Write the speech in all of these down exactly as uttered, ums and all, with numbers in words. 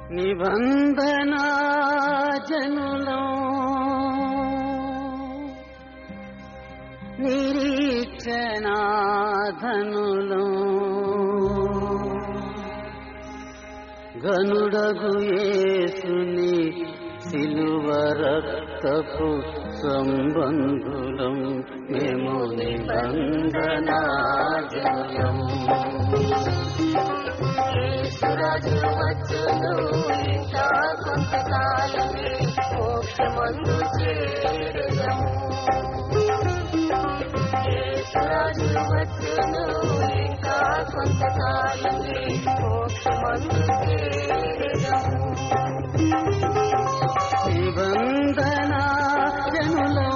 నిబంధనా జనులం నిరీక్షణాధనులం గనుడగు యేసుని సిలువ రక్తపు సంబంధులం మేము నిబంధనా జనులం. యేసురాజు వచ్చును ఇంకా కొంతకాలమే మోక్షమందు చేరుదము. యేసురాజు వచ్చును ఇంకా కొంతకాలమే మోక్షమందు చేరుదము. నిబంధనా జనులం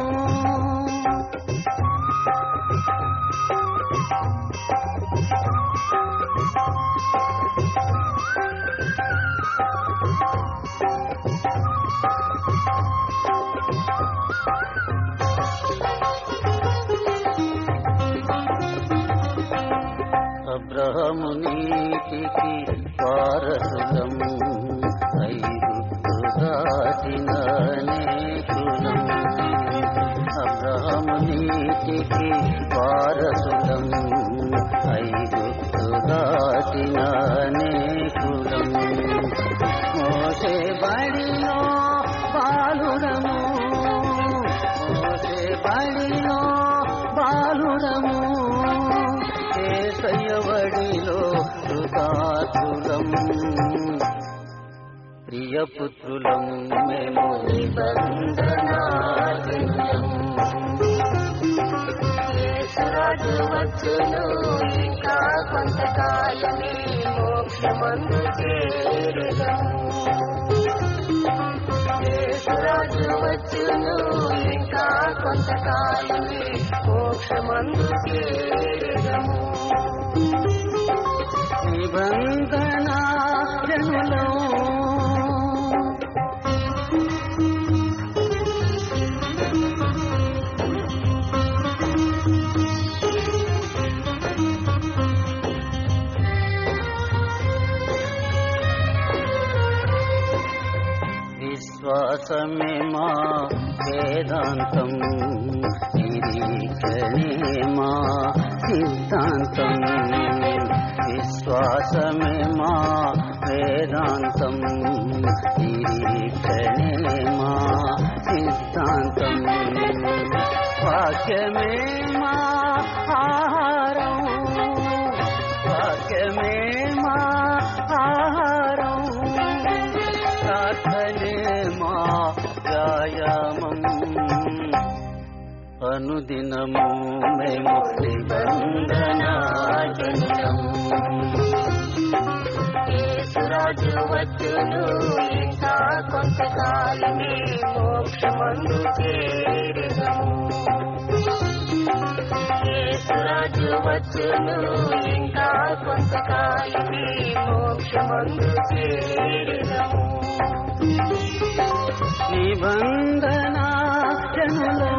అబ్రహము నీతికి వారసులం ఐగుప్తు దాటిన అనేకులం. అబ్రహము నీతికి వారసులం ఐగుప్తు దాటిన అనేకులం. మోసే బడిలో బాలురము మోసే బడిలో బాలురము యేసయ్యవడిలో కృతార్థులం. ప్రియపుత్రులం మేము నిబంధనా జనులం. యేసురాజు వచ్చును ఇంకా కొంతకాలమే మోక్షమందు చేరుదము. యేసురాజు వచ్చును ఇంకా కొంతకాలమే మోక్షమందు చేరుదము. నిబంధనా జనులం విశ్వాసమే మా వేదాంతం నిరీక్షణే మా సిద్ధాంతం. విశ్వాసమే మా వేదాంతం నిరీక్షణే మా సిద్ధాంతం. వాక్యమే మా ఆహారం వాక్యమే మా ఆహారం. ప్రార్థనే మా వ్యాయామం అనుదినము మేము నిబంధనా జనులం. యేసురాజు వచ్చును ఇంకా కొంతకాలమే మోక్షమందు చేరుదము. యేసురాజు వచ్చును ఇంకా కొంతకాలమే మోక్షమందు చేరుదము. నిబంధనా జనులం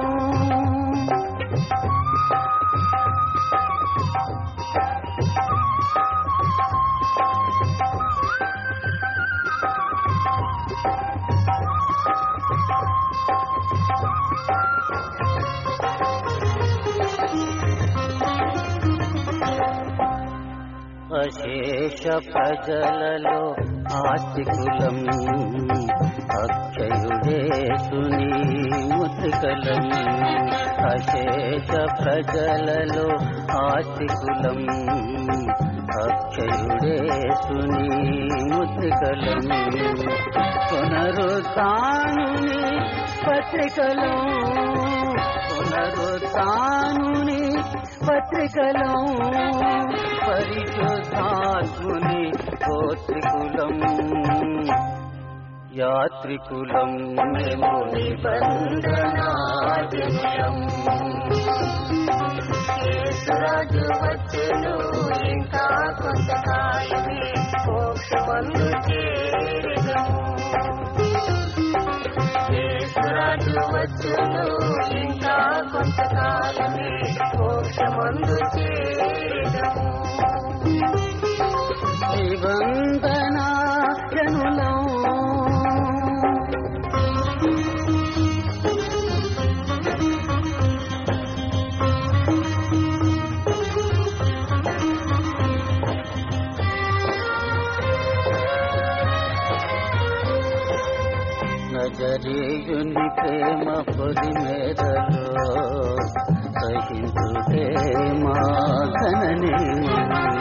అశేష ప్రజలలో ఆస్తికులం అక్షయుడేసుని ముద్రికలం. అశేష ప్రజలలో ఆస్తికులం అక్షయుడేసుని ముద్రికలం. పునరుత్థానుని పత్రికలం పునరుత్థానుని పత్రికలం. పరిశుద్ధాత్ముని గోత్రికులం యాత్రికులం మేము నిబంధనా జనులం. యేసురాజు వచ్చును ఇంకా కొంతకాలమే మోక్షమందు చేరుదము. యేసురాజు వచ్చును ఇంకా కొంతకాలమే మోక్షమందు చేరుదము. నిబంధనా నజరేయుని ప్రేమ పొలి మేరలో సహించుటే మా ఘననేమము.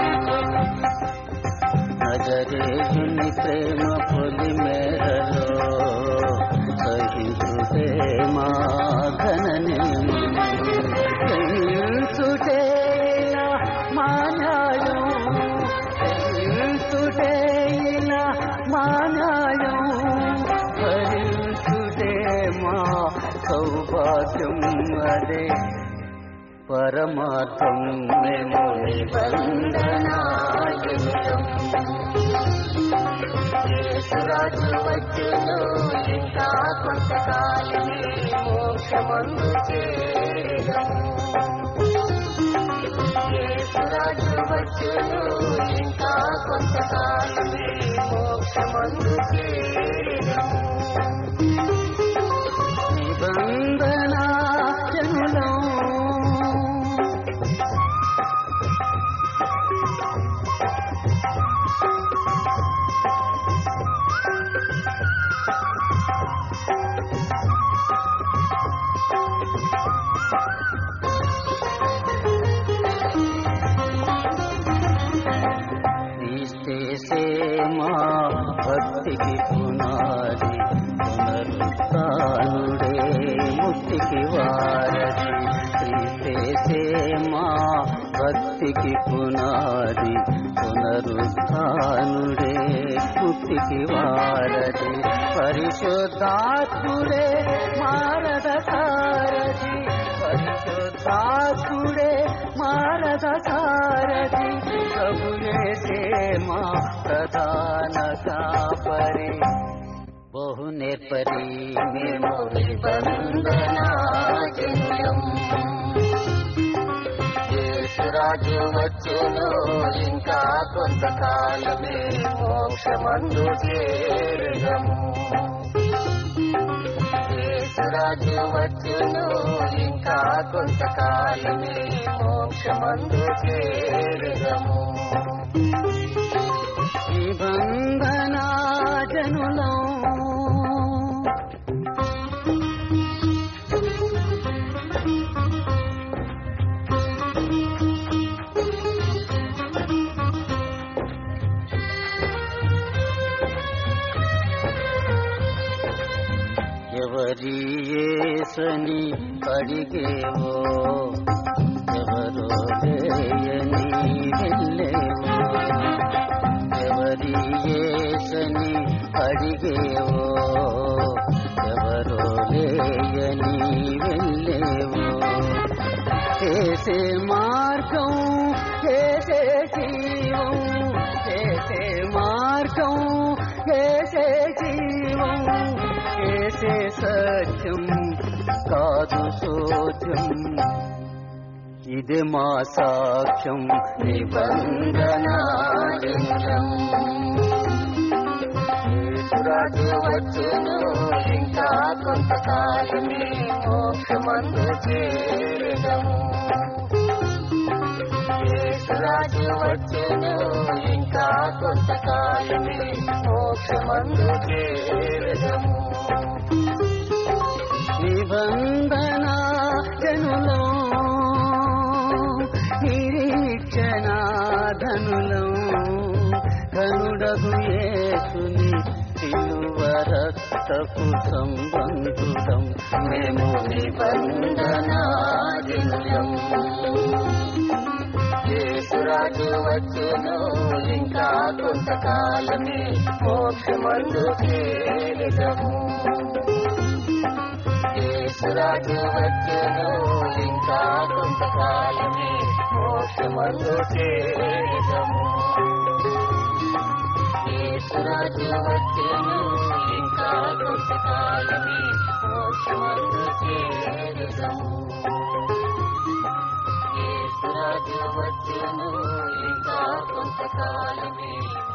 నజరేయుని ప్రేమ పొలి మేరలో సహించుటే మా ఘననేమము. సహించుటే మా న్యాయం, సహించుటే మా న్యాయం, భరించుటే మా సౌభాగ్యం. అదే పరమార్థం. మేము నిబంధనాయుతం యేసురాజు వచ్చును ఇంకా కొంతకాలమే మోక్షమందు చేరుదము. యేసురాజు వచ్చును ఇంకా కొంతకాలమే మోక్షమందు చేరుదము. నిబంధనా జనులం మా భక్తికి పునాది, పునరుత్థానుడే ముక్తికి వారధి. క్రీస్తే మా భక్తికి పునాది, పునరుత్థానుడే ముక్తికి వారధి. పరిశుద్ధాత్ముడే మారద సారథి, పరిశుద్ధాత్ముడే మారద సారథి. ప్రభుయేసే మా ప్రధాన కాపరి, బహు నేర్పరి. మేము నిబంధనాజన్యం యేసురాజు వచ్చును ఇంకా కొంతకాలమే మోక్షమందు చేరుదము. యేసురాజు వచ్చును ఇంకా కొంతకాలమే మోక్షమందు చేరుదము. నిబంధనా జనులం ఎవరి యేసని అడిగేవో, ఎవరో లేయని వెళ్ళేవో. ఎవరి యేసని అడిగేవో, ఎవరో లేయని వెళ్ళేవో. ఏసే మార్గం, ఏసే జీవం, ఏసే మార్గం, ఏసే జీవం, ఏసే సత్యం కాదు సోద్యం. ఇదే మా సాక్ష్యం. నిబంధనాజన్యం యేసురాజు వచ్చును ఇంకా కొంతకాలమే మోక్షమందు చేరుదము. యేసురాజు వచ్చును ఇంకా కొంతకాలమే మోక్షమందు చేరుదము. నిబంధనా జనులం నిరీక్షణాధనులం, ఘనుడగు యేసుని సిలువ రక్తపు సంబంధులం. మేము నిబంధనాజన్యం యేసురాజు వచ్చును ఇంకా కొంతకాలమే మోక్షమందు చేరుదము. యేసురాజు వచ్చును ఇంకా కొంతకాలమే మోక్షమందు చేరుదము. యేసురాజు వచ్చును ఇంకా కొంతకాలమే మోక్షమందు చేరుదము. యేసురాజు వచ్చును ఇంకా కొంతకాలమే